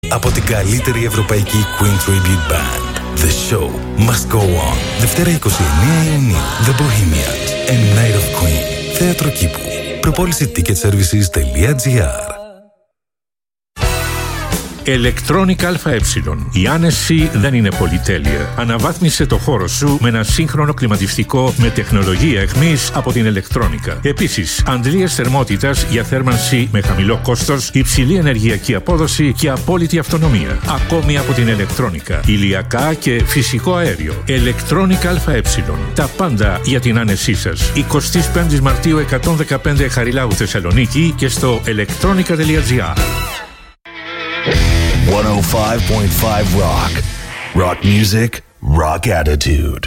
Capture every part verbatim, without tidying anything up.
από την καλύτερη ευρωπαϊκή Queen Tribute Band. The show must go on. Δευτέρα εικοστή ενάτη Ιουνίου. The Bohemian. A Night of Queen. Θέατρο Κήπου. Προπόληση τίκετ σέρβισες τελεία τζι άρ. Electronic ΑΕ. Η άνεση δεν είναι πολυτέλεια. Αναβάθμισε το χώρο σου με ένα σύγχρονο κλιματιστικό με τεχνολογία εχμής από την Electronica. Επίσης, αντλίες θερμότητας για θέρμανση με χαμηλό κόστος, υψηλή ενεργειακή απόδοση και απόλυτη αυτονομία. Ακόμη από την Electronica. Ηλιακά και φυσικό αέριο. Electronic ΑΕ. Τα πάντα για την άνεσή σας. εικοστή πέμπτη Μαρτίου εκατόν δεκαπέντε Χαριλάου Θεσσαλονίκη και στο electronica τελεία τζι άρ. εκατόν πέντε κόμμα πέντε Rock. Rock music, rock attitude.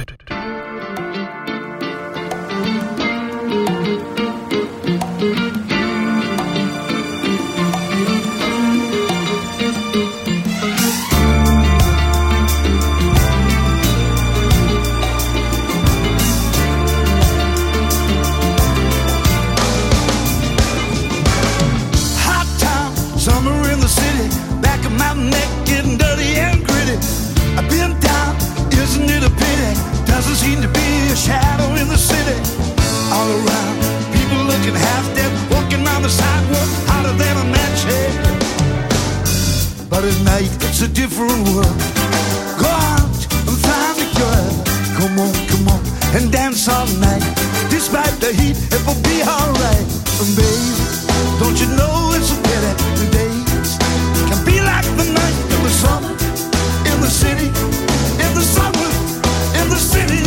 It's a different world. Go out and find a girl. Come on, come on, and dance all night. Despite the heat, it will be alright. And baby, don't you know it's a pity the days can be like the night in the summer, in the city, in the summer, in the city.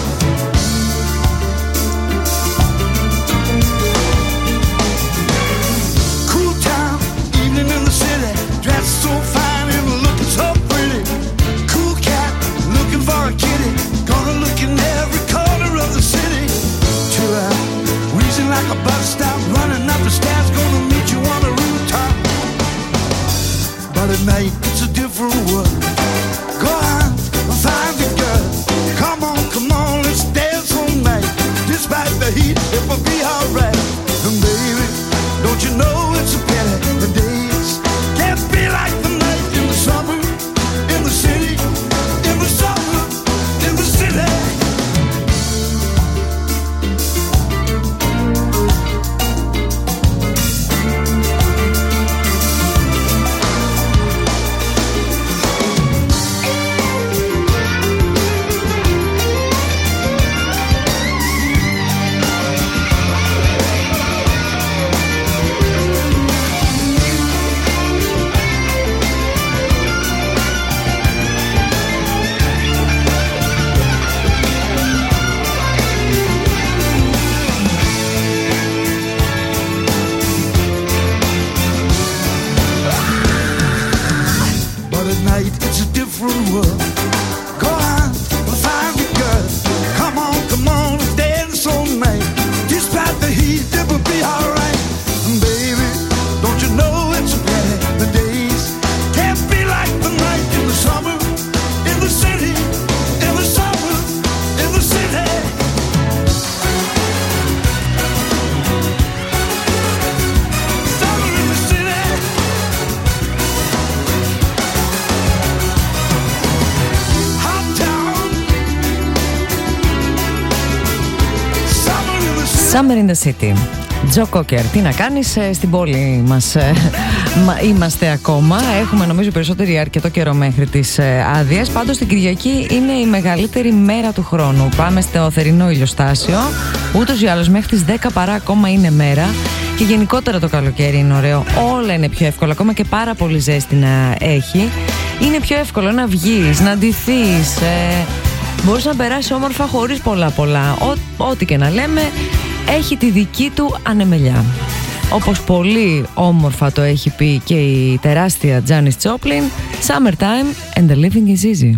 Cool town, evening in the city, dressed so fine. So pretty, cool cat, looking for a kitty. Gonna look in every corner of the city. Chill out, wheezing like a bus stop, running up the stairs. Gonna meet you on the rooftop. But at night it's a different world. Go on and find a girl. Come on, come on, let's dance all night. Despite the heat, it will be alright. And baby, don't you know it's a pity the days can't be like the night in the summer. City, in the summer, in the city. Summer in the City. Τζο Κόκερ, τι να κάνεις, στην πόλη μας είμαστε ακόμα. Έχουμε νομίζω περισσότερη αρκετό καιρό μέχρι τις άδειες. Πάντως την Κυριακή είναι η μεγαλύτερη μέρα του χρόνου. Πάμε στο θερινό ηλιοστάσιο. Ούτως ή άλλως μέχρι τις δέκα παρά ακόμα είναι μέρα. Και γενικότερα το καλοκαίρι είναι ωραίο. Όλα είναι πιο εύκολα, ακόμα και πάρα πολύ ζέστη να έχει. Είναι πιο εύκολο να βγεις, να ντυθείς, ε, μπορείς να περάσεις όμορφα χωρίς πολλά πολλά. Ό, ό,τι και να λέμε, έχει τη δική του ανεμελιά. Όπως πολύ όμορφα το έχει πει και η τεράστια Janis Joplin, Summertime and the living is easy.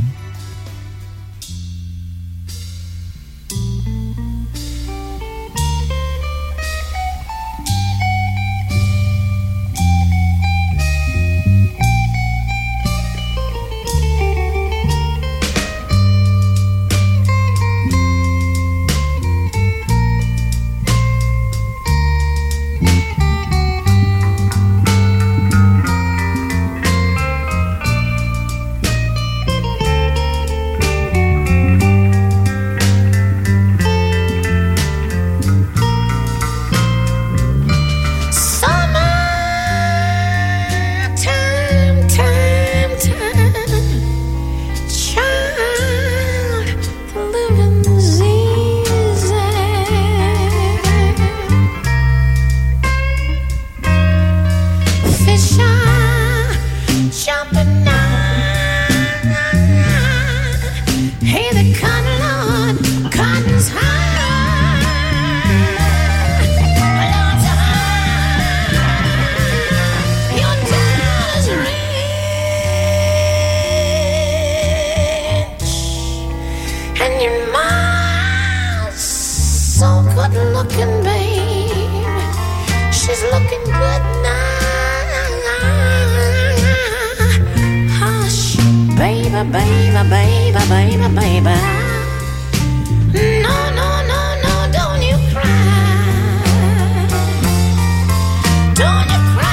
baby, baby, baby, baby. No, no, no, no, don't you cry. Don't you cry.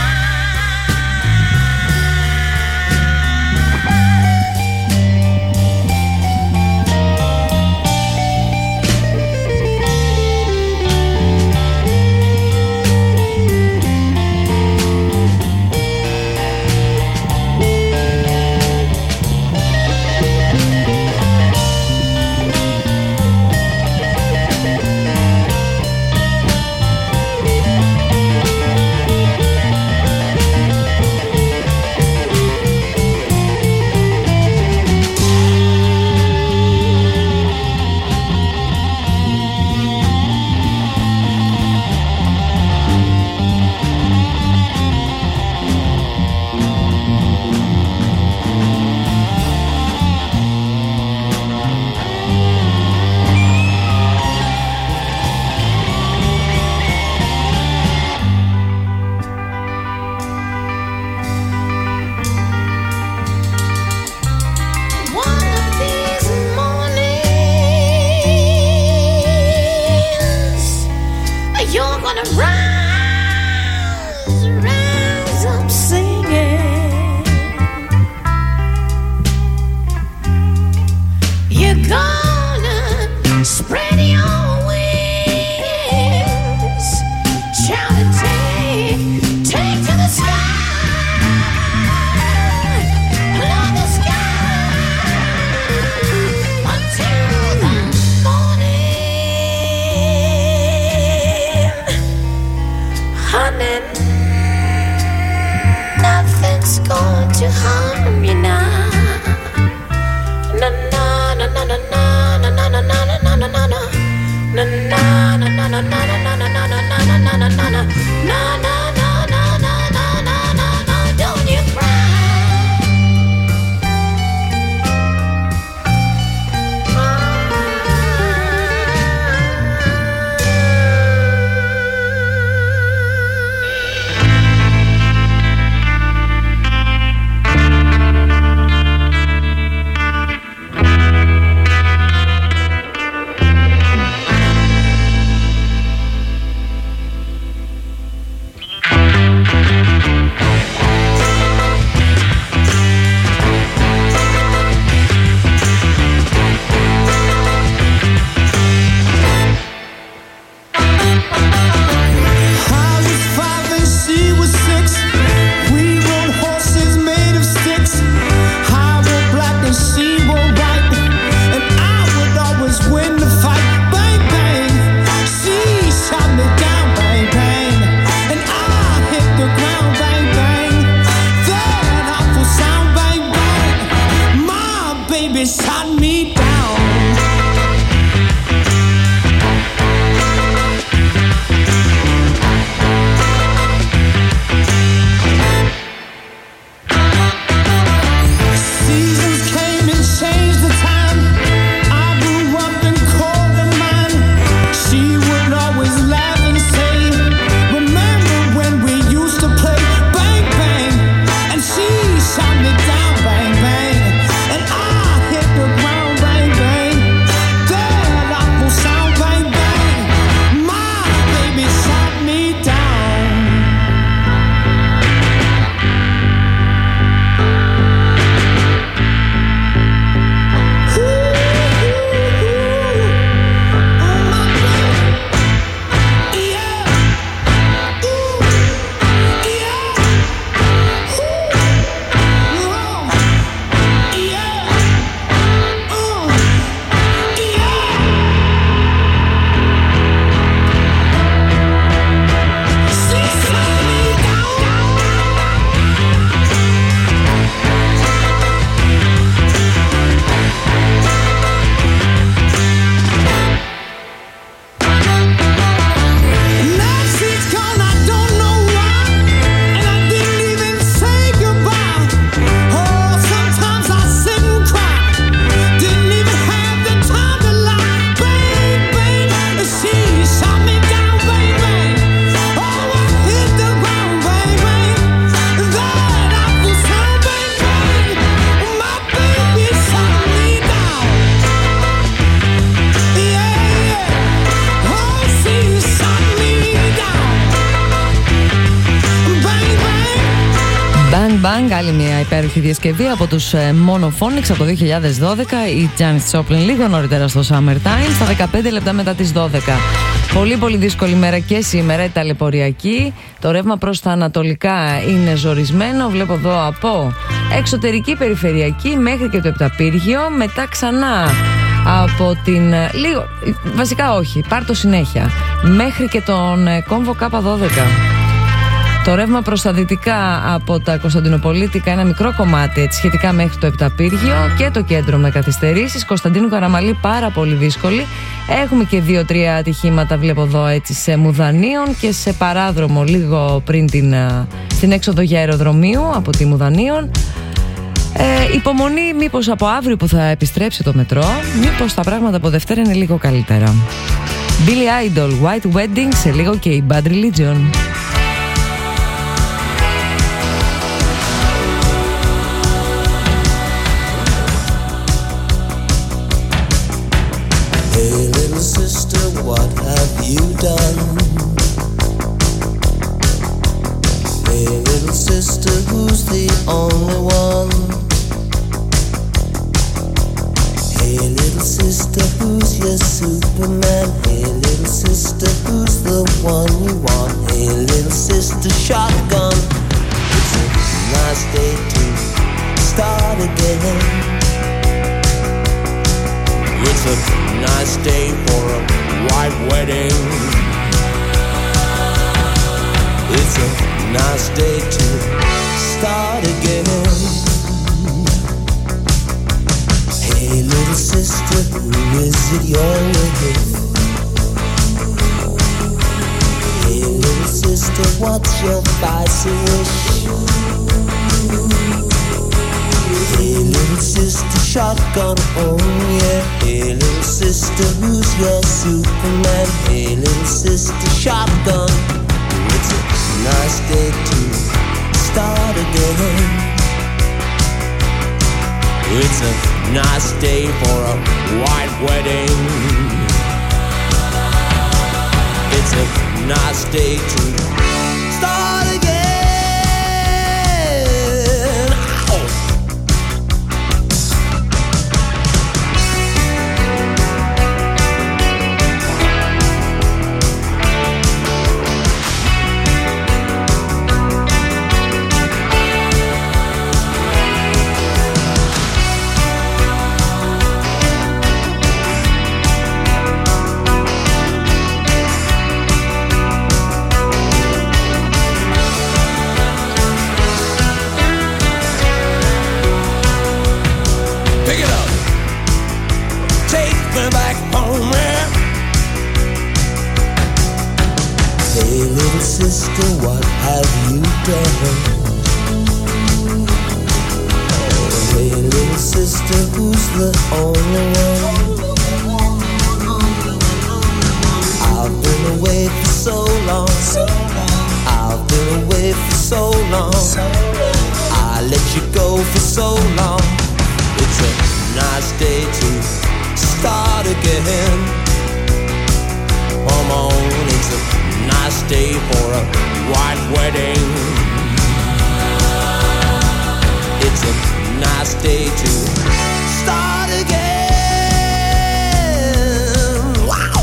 Shot me down, bang, bang, and I hit the άλλη μια υπέροχη διασκευή από τους Monophonics από το δύο χιλιάδες δώδεκα, η Janis Joplin λίγο νωρίτερα στο Summertime, στα δεκαπέντε λεπτά μετά τις δώδεκα. Πολύ πολύ δύσκολη μέρα και σήμερα, η ταλαιπωριακή. Το ρεύμα προς τα ανατολικά είναι ζορισμένο. Βλέπω εδώ από εξωτερική περιφερειακή μέχρι και το Επταπύργιο. Μετά ξανά από την... Λίγο, βασικά όχι, πάρ' το συνέχεια. Μέχρι και τον κόμβο Κάπα δώδεκα. Το ρεύμα προς τα δυτικά από τα Κωνσταντινοπολίτικα, ένα μικρό κομμάτι έτσι, σχετικά μέχρι το Επταπύργιο, και το κέντρο με καθυστερήσεις. Κωνσταντίνου Καραμαλή πάρα πολύ δύσκολη. Έχουμε και δύο-τρία ατυχήματα, βλέπω εδώ έτσι, σε Μουδανίων και σε παράδρομο λίγο πριν την, στην έξοδο για αεροδρομίου από τη Μουδανίων. Ε, υπομονή, μήπως από αύριο που θα επιστρέψει το μετρό, μήπως τα πράγματα από Δευτέρα είναι λίγο καλύτερα. Billy Idol, White Wedding, σε λίγο και η Bad Religion. What have you done? Hey little sister, who's the only one? Hey little sister, who's your Superman? Hey little sister, who's the one you want? Hey little sister, shotgun. It's a nice day to start again. It's a nice day for a white wedding. It's a nice day to start again. Hey little sister, who is it you're with? Hey little sister, what's your spicy wish? Hey little sister, shotgun, oh yeah. Hey little sister, who's your Superman? Hey little sister, shotgun. It's a nice day to start again. It's a nice day for a white wedding. It's a nice day to start again. Sister, what have you done? Oh, hey little sister, who's the only one? I've been away for so long. I've been away for so long. I let you go for so long. It's a nice day to start again. Come on, it's a nice day for a white wedding. It's a nice day to start again. Wow!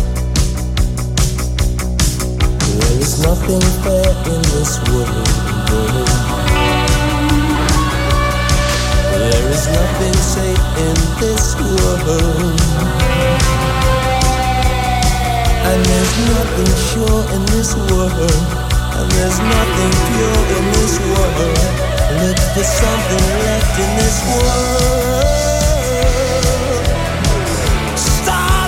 There is nothing fair in this world. There is nothing safe in this world. And there's nothing sure in this world. And there's nothing pure in this world. Look for something left in this world. Start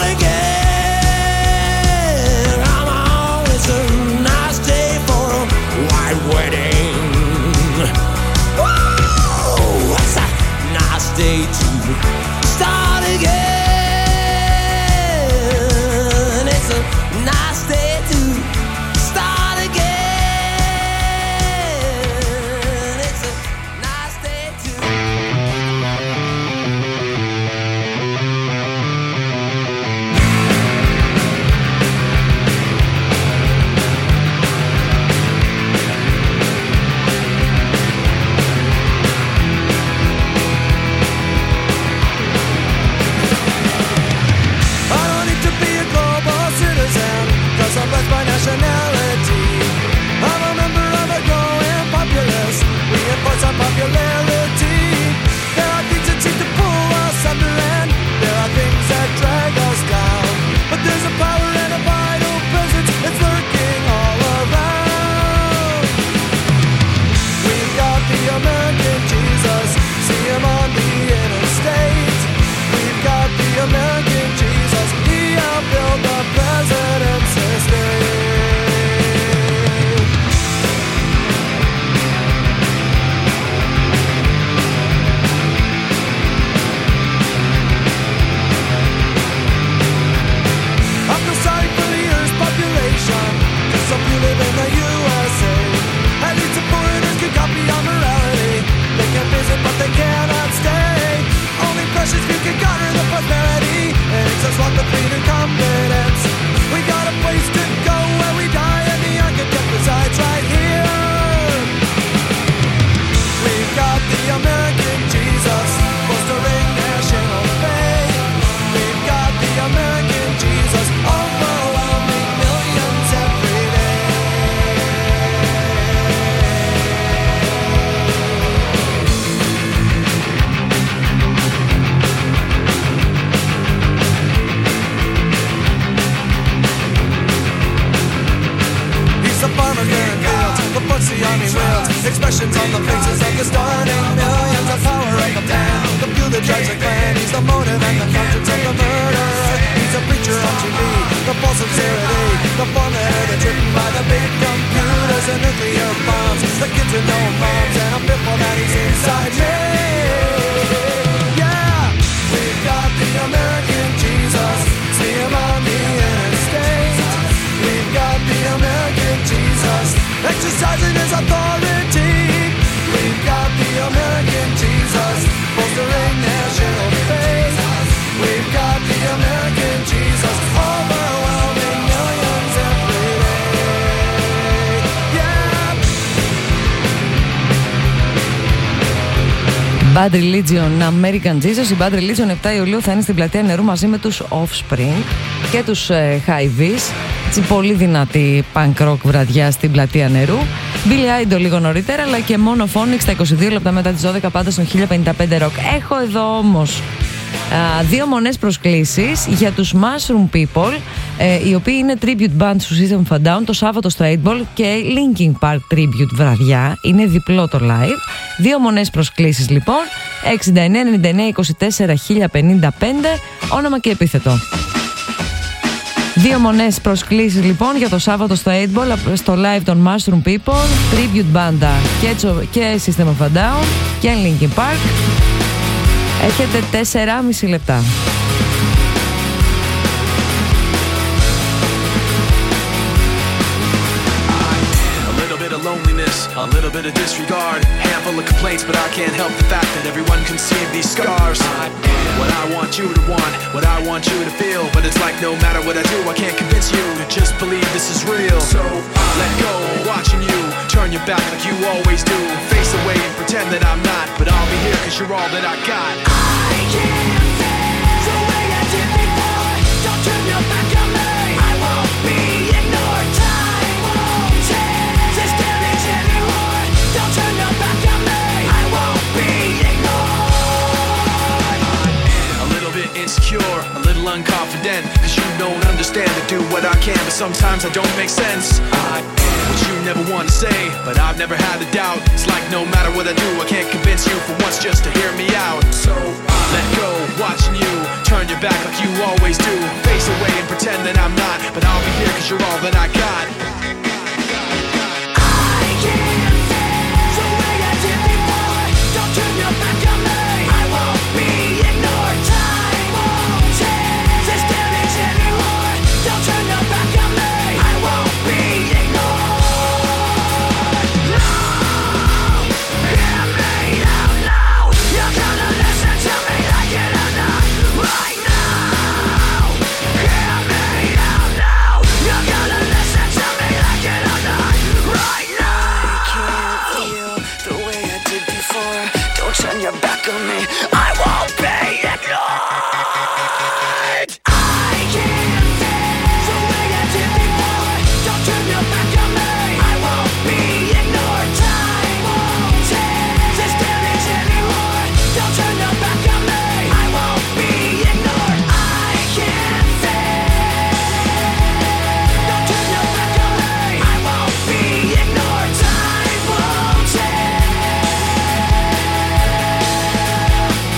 again. Come on, it's a nice day for a white wedding. Whoa, it's a nice day to start again. Nice day to start again. It's a nice day to. I get to know moms and I'm fearful that he's inside me. Yeah, we've got the American Jesus, see him on the interstate. We've got the American Jesus, exercising his authority. We've got the American Jesus, bolstering national faith. We've got the American Jesus, overwhelming millions every day. Yeah. Bad Religion, American Jesus. Η Bad Religion επτά Ιουλίου θα είναι στην Πλατεία Νερού μαζί με τους Offspring και τους ε, High Vis. Έτσι πολύ δυνατή punk rock βραδιά στην Πλατεία Νερού. Billy Idol λίγο νωρίτερα, αλλά και Monophonics στα είκοσι δύο λεπτά μετά τις δώδεκα, πάντα στον χίλια πενήντα πέντε Rock. Έχω εδώ όμως α, δύο μονές προσκλήσεις για τους Mushroom People, ε, οι οποίοι είναι tribute band του System of a Down το Σάββατο στο eight ball και Linkin Park tribute βραδιά. Είναι διπλό το live. Δύο μονές προσκλήσεις λοιπόν, εξήντα εννέα ενενήντα εννέα είκοσι τέσσερα χίλια πενήντα πέντε, όνομα και επίθετο. Δύο μονές προσκλήσεις λοιπόν για το Σάββατο στο eight ball, στο live των Mushroom People, tribute banda και, και System of a Down και Linkin Park. Έχετε τέσσερα και μισό λεπτά. A little bit of disregard, handful of complaints, but I can't help the fact that everyone can see these scars. I am what I want you to want, what I want you to feel, but it's like no matter what I do, I can't convince you to just believe this is real. So I let go, watching you turn your back like you always do, face away and pretend that I'm not, but I'll be here cause you're all that I got. I can't face the way I did before, don't turn your back on me, I won't be ignored, time won't change this damage anymore, don't turn your back on me, I won't be ignored. A little bit insecure, a little unconfident, cause you don't understand to do what I can, but sometimes I don't make sense. I am what you never want to say, but I've never had a doubt. It's like no matter what I do, I can't convince you for once just to hear me out. So I let go, watching you turn your back like you always do, face away and pretend that I'm not, but I'll be here cause you're all that I got. I can't face the way I did before, don't turn your back on me, I won't be ignored, time won't change this damage anymore, don't turn your back on me, I won't be ignored. No, hear me out loud, you're gonna listen to me like it or not, right now. Hear me out loud, you're gonna listen to me like it or not, right now. I can't feel the way I did before, don't turn your back on me, I won't be ignored. I can't face the way I did before, don't turn your back on me, I won't be ignored, time won't change this damage anymore, don't turn your back on me, I won't be ignored. I can't face, don't turn your back on me, I won't be ignored, time won't change.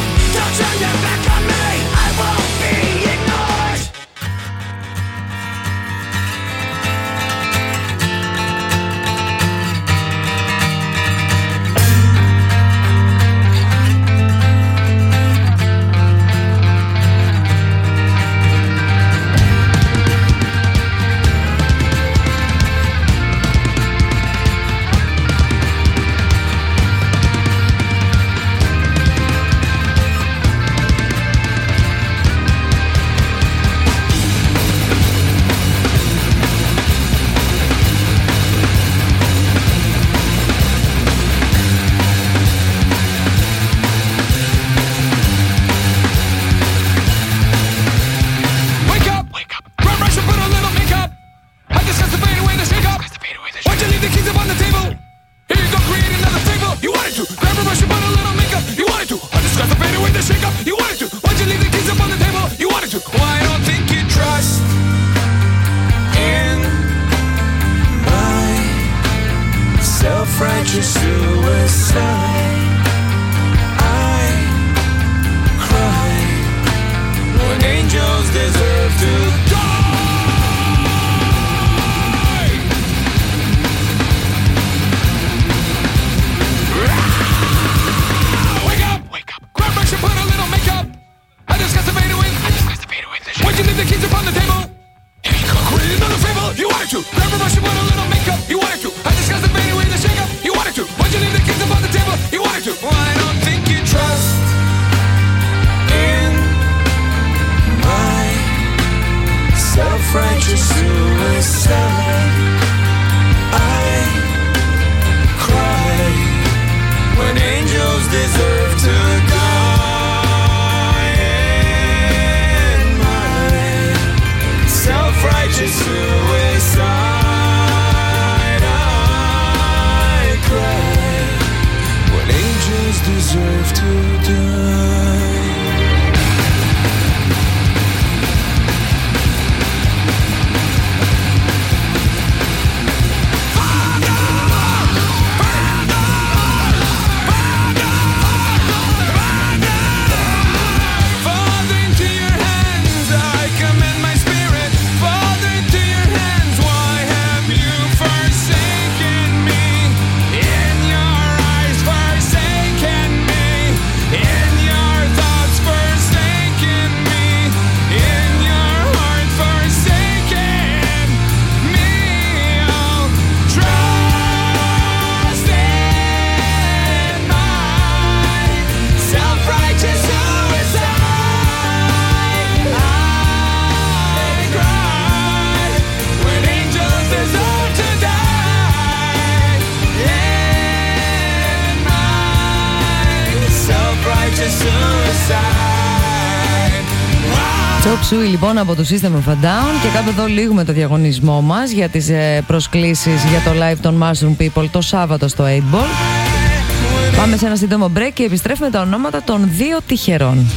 Chop Suey λοιπόν από το System of a Down. Και κάπου εδώ λύγουμε το διαγωνισμό μας για τις ε, προσκλήσεις για το live των Mushroom People το Σάββατο στο eight ball. Πάμε σε ένα σύντομο break και επιστρέφουμε τα ονόματα των δύο τυχερών.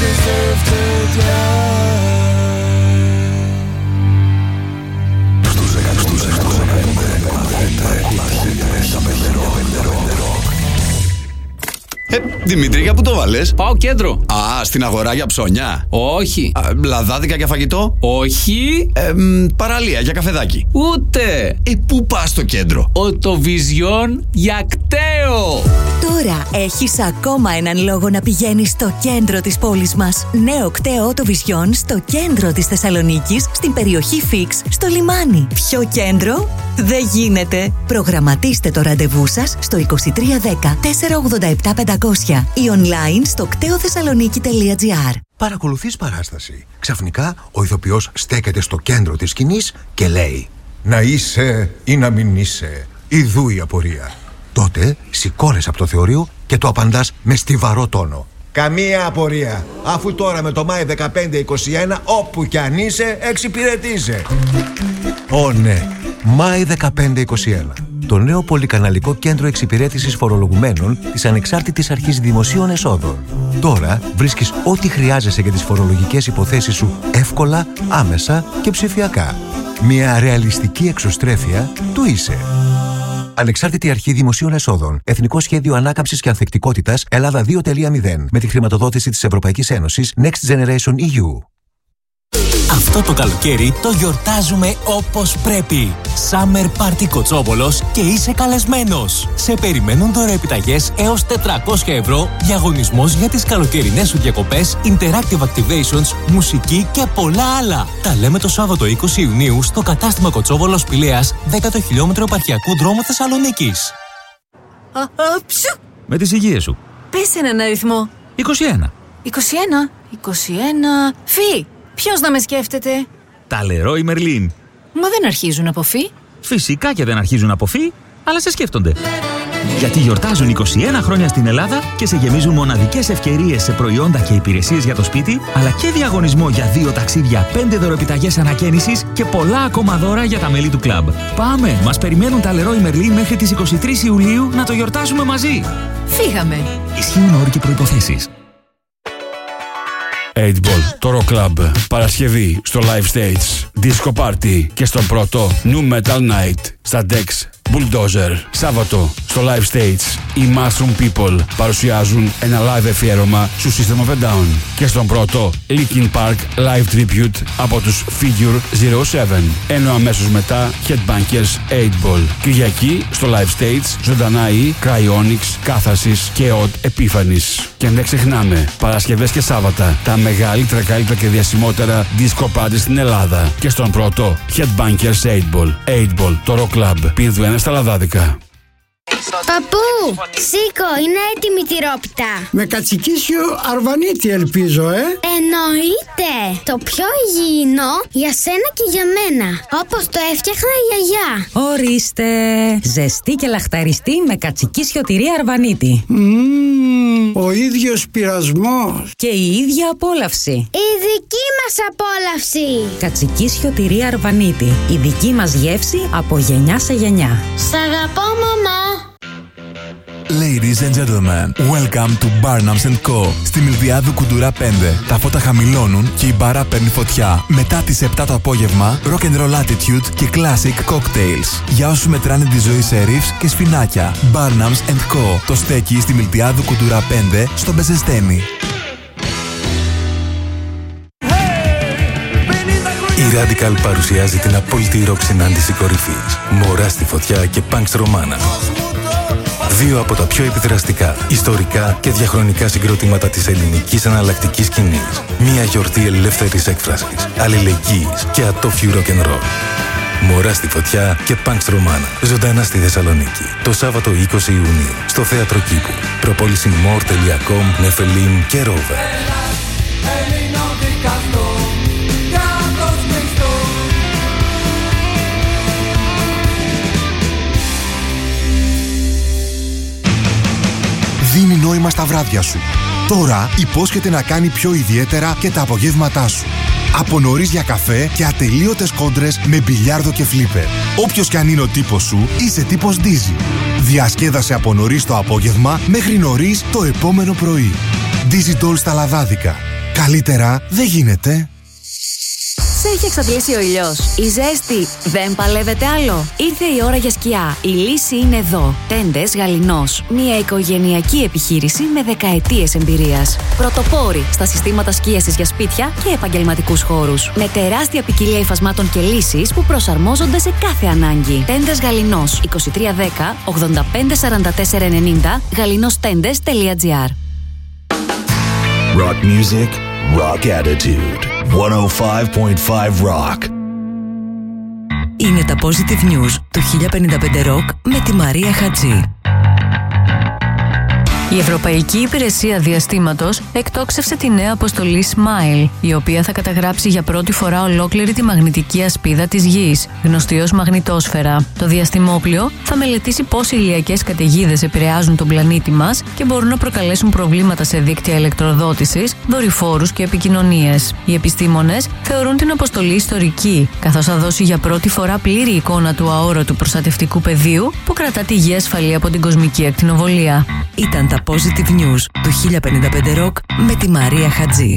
Ε, Δημήτρη, για πού το βάλες? Πάω κέντρο. Α, στην αγορά για ψώνια. Όχι. Α, λαδάδικα για φαγητό. Όχι. Ε, μ, παραλία για καφεδάκι. Ούτε. Ε, πού πας στο κέντρο? Οτοβιζιόν για κταίο. Τώρα έχεις ακόμα έναν λόγο να πηγαίνεις στο κέντρο της πόλης μας. Νέο κταίο Οτοβιζιόν στο κέντρο της Θεσσαλονίκης, στην περιοχή Φίξ, στο λιμάνι. Πιο κέντρο δεν γίνεται. Προγραμματίστε το ραντεβού σας στο είκοσι τρία δέκα τετρακόσια ογδόντα επτά πεντακόσια ή online στο κτέοθεσσαλονίκη τελεία τζι άρ. Παρακολουθείς παράσταση. Ξαφνικά ο ηθοποιός στέκεται στο κέντρο της σκηνής και λέει «Να είσαι ή να μην είσαι, ιδού η απορία». Τότε σηκώνεσαι από το θεωρείο και το απαντάς με στιβαρό τόνο. «Καμία απορία, αφού τώρα με το Μάη δεκαπέντε είκοσι ένα όπου κι αν είσαι εξυπηρετείσαι». Ω ναι, Μάη δεκαπέντε είκοσι ένα. Το νέο πολυκαναλικό κέντρο εξυπηρέτησης φορολογουμένων της Ανεξάρτητης Αρχής Δημοσίων Εσόδων. Τώρα βρίσκεις ό,τι χρειάζεσαι για τις φορολογικές υποθέσεις σου εύκολα, άμεσα και ψηφιακά. Μια ρεαλιστική εξωστρέφεια του είσαι. Ανεξάρτητη Αρχή Δημοσίων Εσόδων. Εθνικό Σχέδιο Ανάκαμψης και Ανθεκτικότητας Ελλάδα δύο τελεία μηδέν. Με τη χρηματοδότηση της Ευρωπαϊκής Ένωσης Next Generation ι γιου. Αυτό το καλοκαίρι το γιορτάζουμε όπως πρέπει. Summer Party Κοτσόβολος και είσαι καλεσμένος. Σε περιμένουν δωρεοεπιταγές έως τετρακόσια ευρώ, διαγωνισμός για τις καλοκαιρινές σου διακοπές, interactive activations, μουσική και πολλά άλλα. Τα λέμε το Σάββατο είκοσι Ιουνίου στο κατάστημα Κοτσόβολος Πηλαίας, δέκατο χιλιόμετρο επαρχιακού δρόμου Θεσσαλονίκης. Α, α, ψου. Με τις υγείες σου. Πες έναν αριθμό. είκοσι ένα. είκοσι ένα. είκοσι ένα. Φι. Ποιος να με σκέφτεται? Ταλερό η Μερλίν. Μα δεν αρχίζουν από φι. Φυσικά και δεν αρχίζουν από φι, αλλά σε σκέφτονται. Γιατί γιορτάζουν είκοσι ένα χρόνια στην Ελλάδα και σε γεμίζουν μοναδικές ευκαιρίες σε προϊόντα και υπηρεσίες για το σπίτι, αλλά και διαγωνισμό για δύο ταξίδια, πέντε δωρεοεπιταγές ανακαίνησης και πολλά ακόμα δώρα για τα μέλη του κλαμπ. Πάμε! Μας περιμένουν Ταλερό η Μερλίν μέχρι τις είκοσι τρεις Ιουλίου να το γιορτάσουμε μαζί. Φύγαμε! Ισχύουν όροι και προϋποθέσεις. eight ball, το Rock Club, Παρασκευή στο Live Stage, Disco Party και στον πρώτο New Metal Night στα Dex Bulldozer. Σάββατο στο Live Stage οι Mushroom People παρουσιάζουν ένα live αφιέρωμα στο System of a Down και στον πρώτο Linkin Park Live Tribute από τους Figure zero seven, ενώ αμέσως μετά Headbangers eight ball. Κυριακή στο Live Stage ζωντανά οι Cryonics, Κάθαρσης και Odd Epiphanies. Και δεν ξεχνάμε, Παρασκευές και Σάββατα τα μεγαλύτερα, καλύτερα και διασημότερα disco party στην Ελλάδα και στον πρώτο Headbangers eight ball. eight ball, το Rock Club, πίνδου ένα στα λαδάδικα. Παππού, σήκω, είναι έτοιμη η τυρόπιτα. Με κατσικίσιο αρβανίτη ελπίζω, ε. Εννοείται. Το πιο υγιεινό για σένα και για μένα. Όπως το έφτιαχνα η γιαγιά. Ορίστε. Ζεστή και λαχταριστή με κατσικίσιο τυρί αρβανίτη. Mm, ο ίδιος πειρασμός. Και η ίδια απόλαυση. Η δική μας απόλαυση. Κατσικίσιο τυρί αρβανίτη. Η δική μας γεύση από γενιά σε γενιά. Σ' αγαπώ, μαμά. Ladies and gentlemen, welcome to Barnums and Co. Στη Μιλδιάδου Κουντουρά πέντε. Τα φώτα χαμηλώνουν και η μπάρα παίρνει φωτιά. Μετά τις επτά το απόγευμα, rock and roll attitude και classic cocktails. Για όσους μετράνε τη ζωή σε ριφς και σφινάκια. Barnums and Co. Το στέκει στη Μιλδιάδου Κουντουρά πέντε στο Μπεζεστένι. Η Radical παρουσιάζει την απόλυτη ροκ συνάντηση κορυφής. Μωρά στη φωτιά και Punks Romana. Δύο από τα πιο επιδραστικά, ιστορικά και διαχρονικά συγκροτήματα της ελληνικής εναλλακτικής σκηνής. Μια γιορτή ελεύθερης έκφρασης, αλληλεγγύης και ατόφιου rock and roll. Μωρά στη φωτιά και Punks Romana. Ζωντανά στη Θεσσαλονίκη. Το Σάββατο είκοσι Ιουνίου στο Θέατρο Κήπου. Προπόληση μορ τελεία κομ, Νεφελίμ και Rover. Δίνει νόημα στα βράδια σου. Τώρα υπόσχεται να κάνει πιο ιδιαίτερα και τα απογεύματά σου. Από νωρίς για καφέ και ατελείωτες κόντρες με μπιλιάρδο και φλίπερ. Όποιος κι αν είναι ο τύπος σου, είσαι τύπος Dizzy. Διασκέδασε από νωρίς το απόγευμα μέχρι νωρίς το επόμενο πρωί. Dizzy Doll στα λαδάδικα. Καλύτερα δεν γίνεται. Σε έχει εξαντλήσει ο ήλιος. Η ζέστη δεν παλεύεται άλλο. Ήρθε η ώρα για σκιά. Η λύση είναι εδώ. Τέντες Γαληνός. Μια οικογενειακή επιχείρηση με δεκαετίες εμπειρίας. Πρωτοπόροι στα συστήματα σκίασης για σπίτια και επαγγελματικούς χώρους. Με τεράστια ποικιλία υφασμάτων και λύσεις που προσαρμόζονται σε κάθε ανάγκη. Τέντες Γαληνός. είκοσι τρία δέκα ογδόντα πέντε σαράντα τέσσερα ενενήντα γαληνόστέντες τελεία τζι άρ. Rock music, rock attitude. εκατόν πέντε κόμμα πέντε Rock. Είναι τα Positive News του χίλια πενήντα πέντε Rock με τη Μαρία Χατζή. Η Ευρωπαϊκή Υπηρεσία Διαστήματος εκτόξευσε τη νέα αποστολή Smile, η οποία θα καταγράψει για πρώτη φορά ολόκληρη τη μαγνητική ασπίδα της Γης, γνωστή ως μαγνητόσφαιρα. Το διαστημόπλιο θα μελετήσει πώς οι ηλιακές καταιγίδες επηρεάζουν τον πλανήτη μας και μπορούν να προκαλέσουν προβλήματα σε δίκτυα ηλεκτροδότησης, δορυφόρους και επικοινωνίες. Οι επιστήμονες θεωρούν την αποστολή ιστορική, καθώς θα δώσει για πρώτη φορά πλήρη εικόνα του αόρατου προστατευτικού πεδίου που κρατά τη Γη ασφαλή από την κοσμική ακτινοβολία. Ήταν τα Positive News του χίλια πενήντα πέντε Rock με τη Μαρία Χατζή.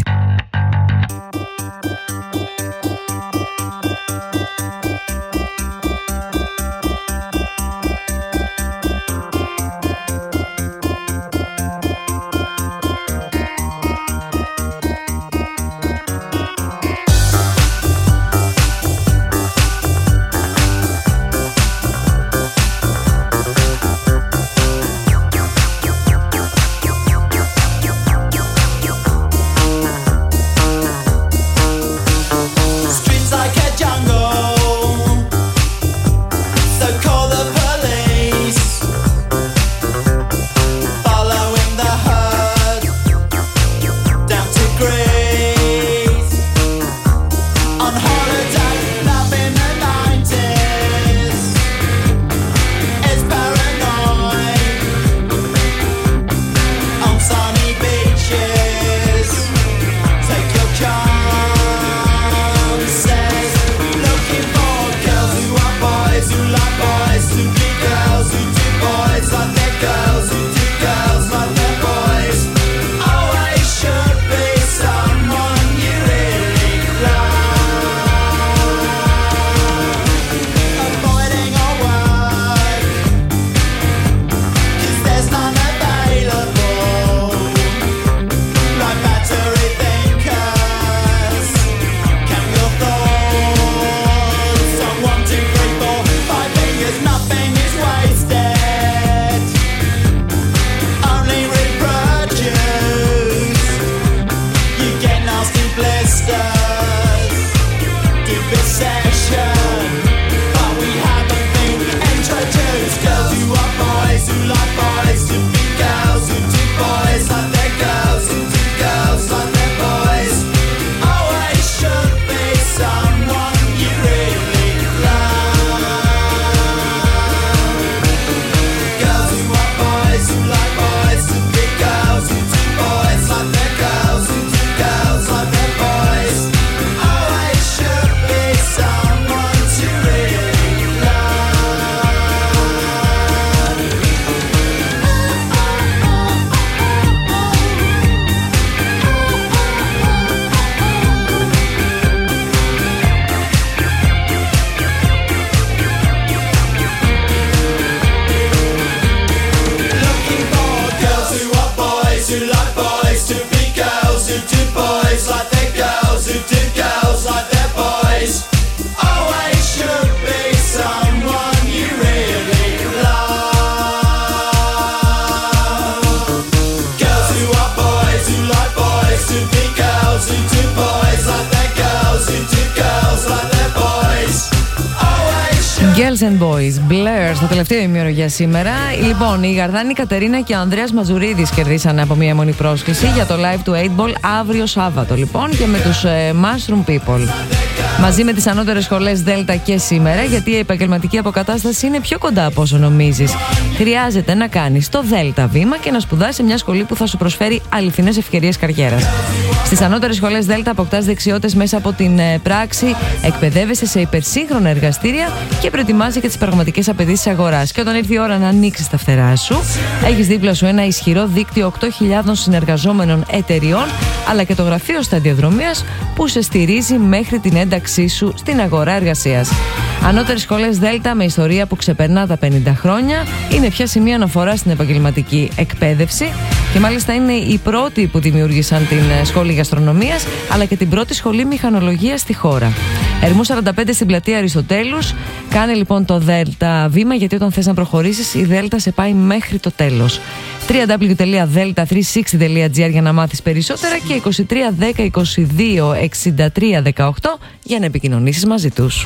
Girls and Boys, Blair, στο τελευταίο ημίωρο για σήμερα. Λοιπόν, η Γαρδάνη Κατερίνα και ο Ανδρέας Μαζουρίδης κερδίσαν από μία μόνη πρόσκληση για το live του eight ball αύριο Σάββατο, λοιπόν, και με τους ε, Mushroom People. Μαζί με τις ανώτερες σχολές Δέλτα και σήμερα, γιατί η επαγγελματική αποκατάσταση είναι πιο κοντά από όσο νομίζεις. χρειάζεται να κάνεις το Δέλτα βήμα και να σπουδάσεις σε μια σχολή που θα σου προσφέρει αληθινές ευκαιρίες καριέρας. Στις ανώτερες σχολές Δέλτα αποκτάς δεξιότητες μέσα από την πράξη, εκπαιδεύεσαι σε υπερσύγχρονα εργαστήρια και προετοιμάζεσαι για τις πραγματικές απαιτήσεις αγοράς. Και όταν ήρθε η ώρα να ανοίξεις τα φτερά σου, έχεις δίπλα σου ένα ισχυρό δίκτυο οκτώ χιλιάδων συνεργαζόμενων εταιριών, αλλά και το γραφείο σταδιοδρομίας που σε στηρίζει μέχρι την ένταξή σου στην αγορά εργασίας. Ανώτερες σχολές Δέλτα με ιστορία που ξεπερνά τα πενήντα χρόνια, είναι πια σημείο αναφορά στην επαγγελματική εκπαίδευση και μάλιστα είναι οι πρώτοι που δημιούργησαν την σχολή γαστρονομίας, αλλά και την πρώτη σχολή μηχανολογίας στη χώρα. Ερμού σαράντα πέντε στην πλατεία Αριστοτέλους. Κάνε λοιπόν το Δέλτα βήμα, γιατί όταν θες να προχωρήσεις η Δέλτα σε πάει μέχρι το τέλος. double-u double-u double-u τελεία δέλτα τριακόσια εξήντα τελεία τζι άρ για να μάθεις περισσότερα και είκοσι τρία δέκα είκοσι δύο εξήντα τρία δεκαοκτώ για να επικοινωνήσεις μαζί τους.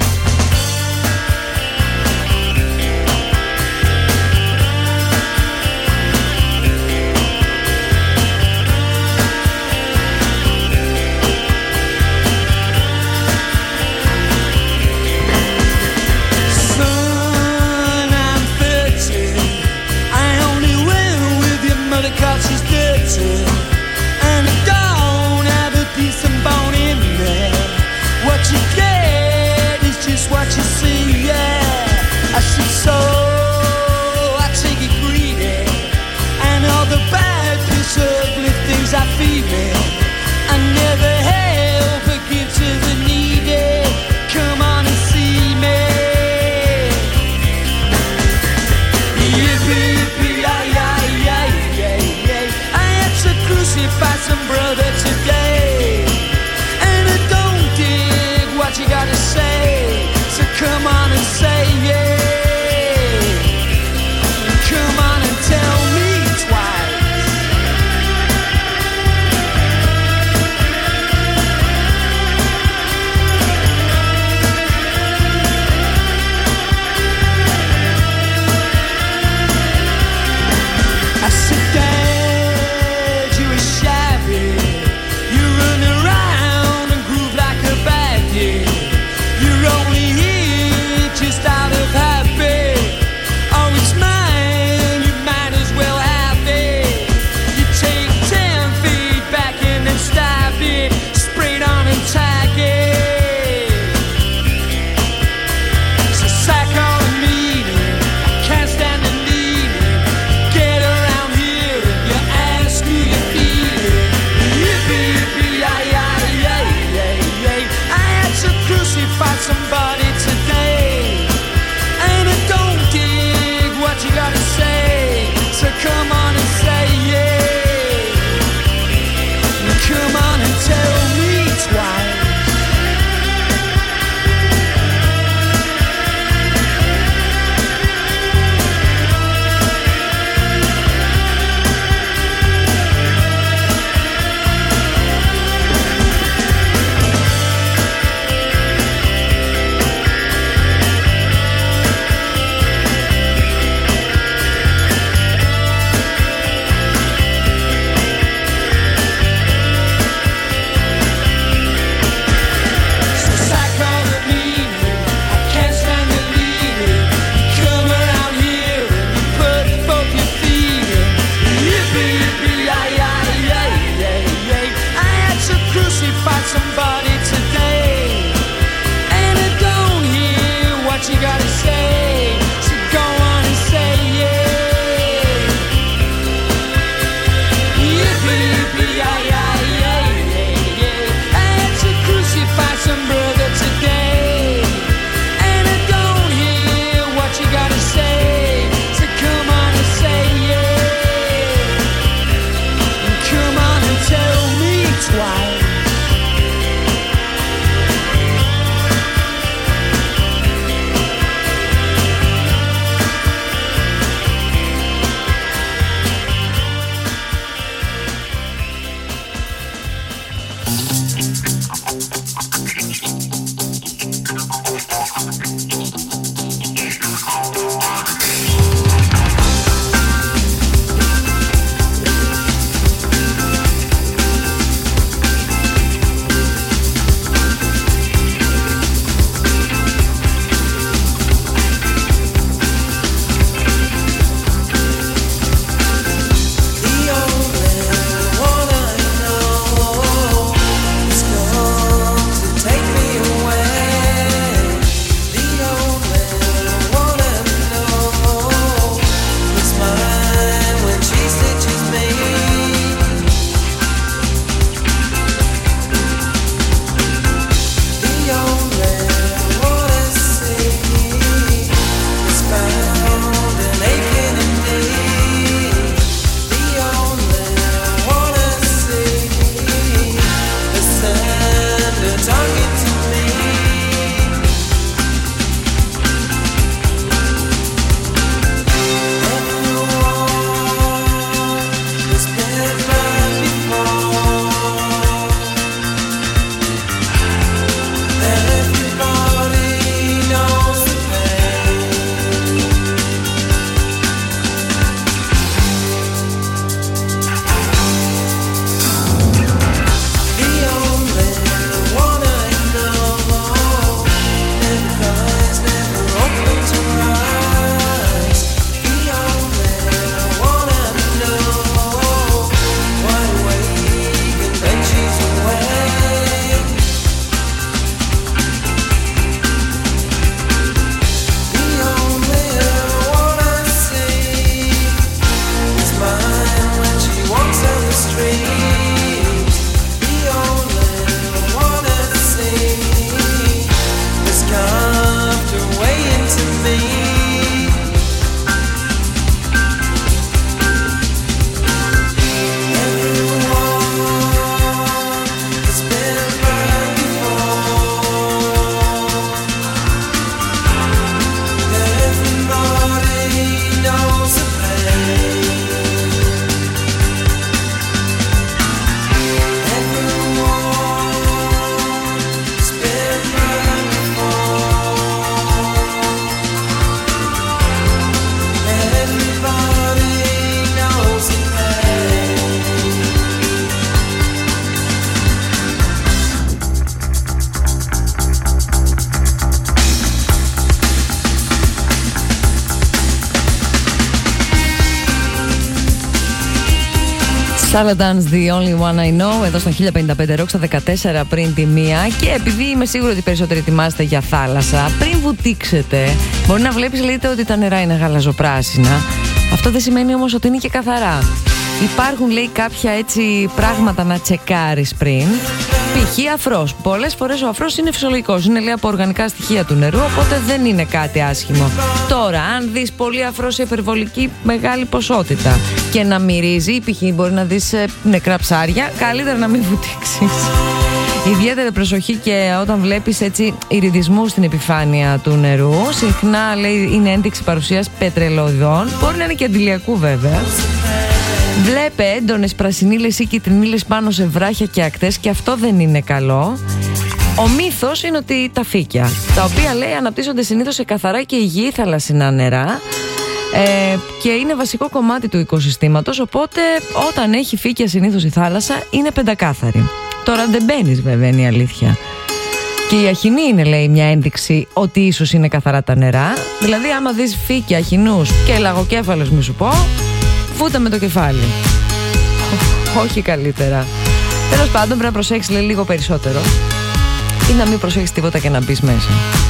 Saladans, The Only One I Know, εδώ στο χίλια πενήντα πέντε Rock, στα δεκατέσσερα πριν τη μία. Και επειδή είμαι σίγουρη ότι περισσότεροι ετοιμάζετε για θάλασσα, πριν βουτήξετε, μπορεί να βλέπεις, λέτε, ότι τα νερά είναι γαλαζοπράσινα. Αυτό δεν σημαίνει όμως ότι είναι και καθαρά. Υπάρχουν, λέει, κάποια έτσι πράγματα να τσεκάρεις πριν. Π.χ. αφρός. Πολλές φορές ο αφρός είναι φυσιολογικός. Είναι, λέει, από οργανικά στοιχεία του νερού, οπότε δεν είναι κάτι άσχημο. Τώρα, αν δεις πολύ αφρό σε υπερβολική μεγάλη ποσότητα και να μυρίζει, π.χ. μπορεί να δεις νεκρά ψάρια, καλύτερα να μην βουτήξεις. Ιδιαίτερη προσοχή και όταν βλέπεις έτσι ηριδισμούς στην επιφάνεια του νερού. Συχνά, λέει, είναι ένδειξη παρουσίας πετρελοειδών. Μπορεί να είναι και αντιλιακού, βέβαια. Βλέπε έντονες πρασινίλες ή κυτρινίλες πάνω σε βράχια και ακτές, και αυτό δεν είναι καλό. Ο μύθος είναι ότι τα φύκια, τα οποία, λέει, αναπτύσσονται συνήθως σε καθαρά και υγιή θαλασσινά νερά, ε, και είναι βασικό κομμάτι του οικοσυστήματος, οπότε όταν έχει φύκια συνήθως η θάλασσα είναι πεντακάθαρη. Τώρα δεν μπαίνεις, βέβαια, είναι η αλήθεια. Και η αχινή είναι, λέει, μια ένδειξη ότι ίσως είναι καθαρά τα νερά. Δηλαδή άμα δεις φύκια, αχινούς και λαγοκέφαλος, μη σου πω, φούτα με το κεφάλι. Όχι καλύτερα. Τέλος πάντων, πρέπει να προσέξεις, λέει, λίγο περισσότερο, ή να μην προσέξεις τίποτα και να μπεις μέσα.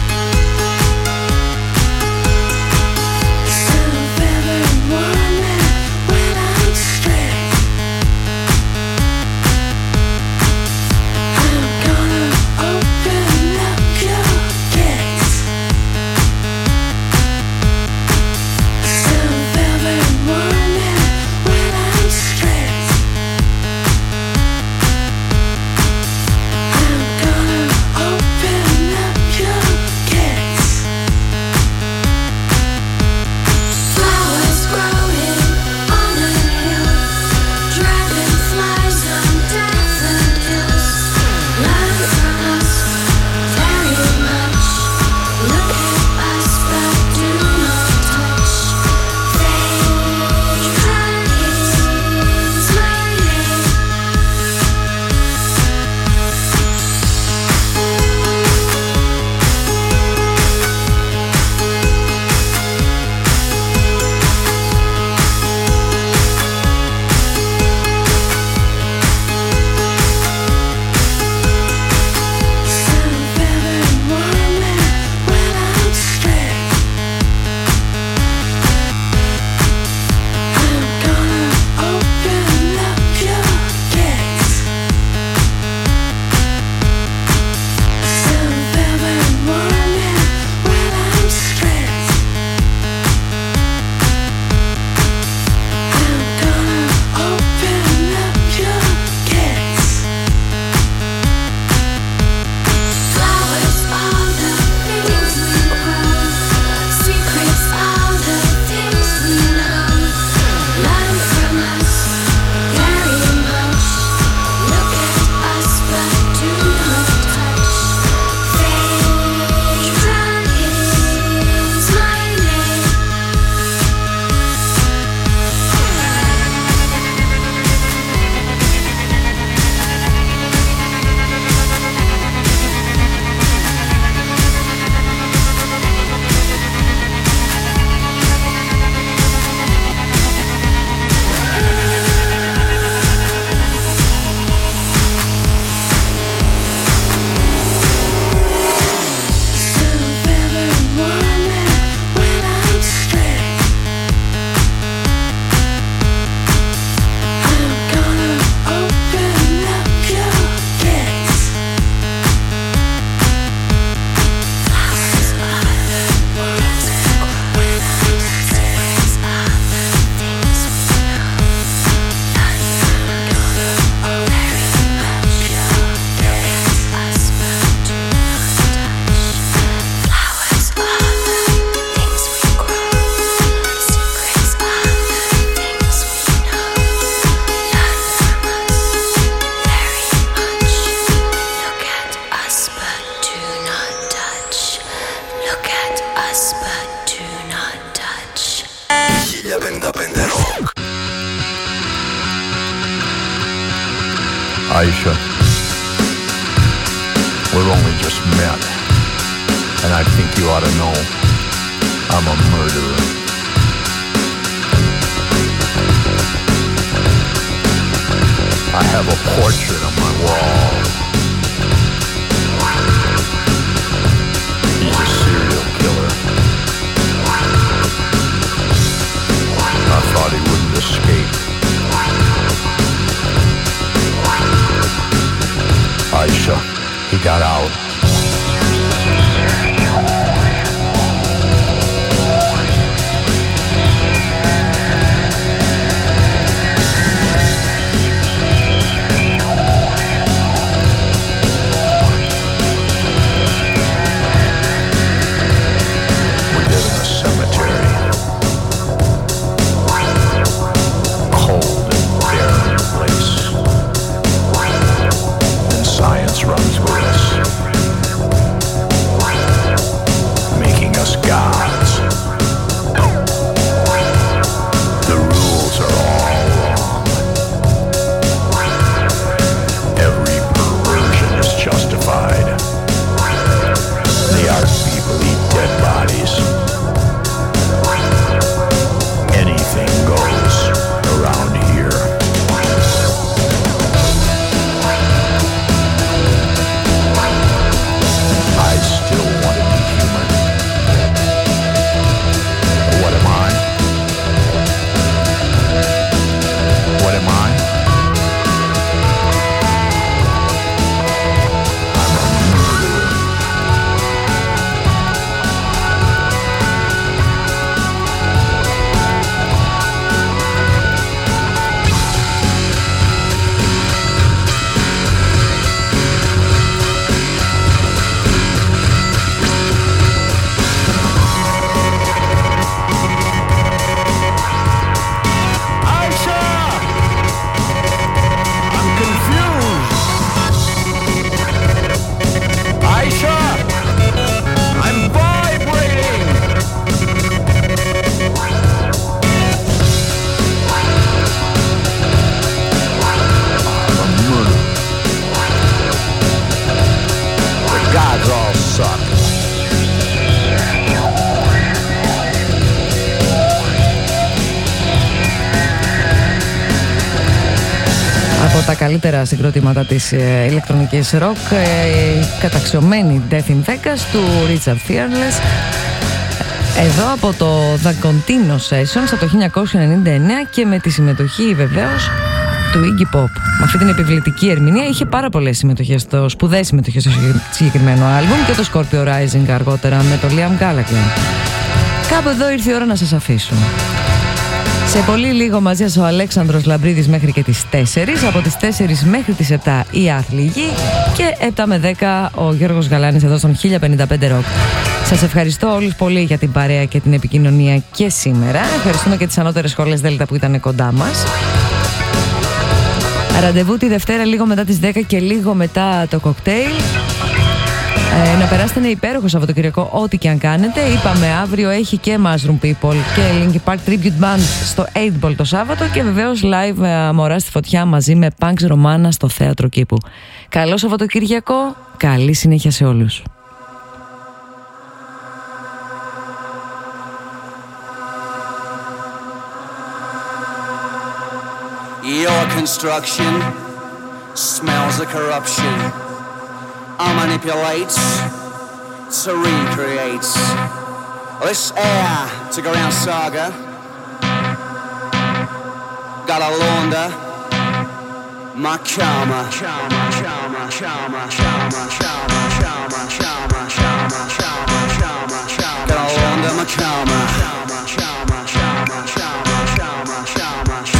Aisha, we've only just met, and I think you ought to know I'm a murderer. I have a portrait on my wall. He's a serial killer. I thought he wouldn't escape. Aisha, he got out. Runs with us, making us gods. The rules are all wrong. Every perversion is justified. The art people eat dead bodies. Anything goes around here. Από τα καλύτερα συγκροτήματα της ε, ηλεκτρονικής ροκ, ε, καταξιωμένη Death in Vegas του Richard Fearless, εδώ από το The Contino Sessions από το χίλια εννιακόσια ενενήντα εννέα και με τη συμμετοχή βεβαίως του Iggy Pop. Με αυτή την επιβλητική ερμηνεία είχε πάρα πολλές συμμετοχές, στο, σπουδαίες συμμετοχές στο συγκεκριμένο άλμπουμ και το Scorpio Rising αργότερα με το Liam Gallagher. Κάπου εδώ ήρθε η ώρα να σας αφήσω. Σε πολύ λίγο μαζί σας ο Αλέξανδρος Λαμπρίδης μέχρι και τις τέσσερις, από τις τέσσερις μέχρι τις επτά η Άθληγη και επτά με δέκα ο Γιώργος Γαλάνης εδώ στον χίλια πενήντα πέντε Rock. Σας ευχαριστώ όλους πολύ για την παρέα και την επικοινωνία και σήμερα. Ευχαριστούμε και τις ανώτερες σχολές Δέλτα που ήταν κοντά μας. Ραντεβού τη Δευτέρα λίγο μετά τις δέκα και λίγο μετά το κοκτέιλ. Ε, να περάσετε ένα υπέροχο Σαββατοκυριακό ό,τι και αν κάνετε. Είπαμε αύριο έχει και Mushroom People και Linkin Park Tribute Band στο eight ball το Σάββατο και βεβαίως live ε, μωρά στη φωτιά μαζί με Punks Romana στο Θέατρο Κήπου. Καλό Σαββατοκυριακό, καλή συνέχεια σε όλους. Your construction smells of corruption. I manipulates to recreate this air to go around saga. Gotta launder my karma. Karma, karma, karma, karma, karma, karma, karma, karma, karma, karma, karma. Gotta launder my karma. Karma, karma, karma, karma, karma, karma, karma.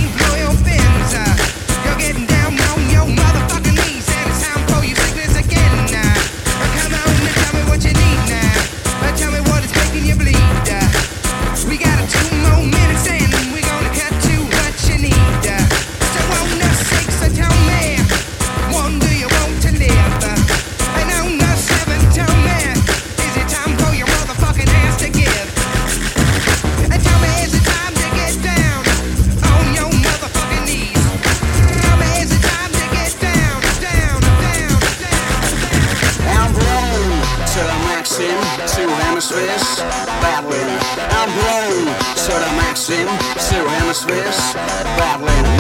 Again. hemispheres battling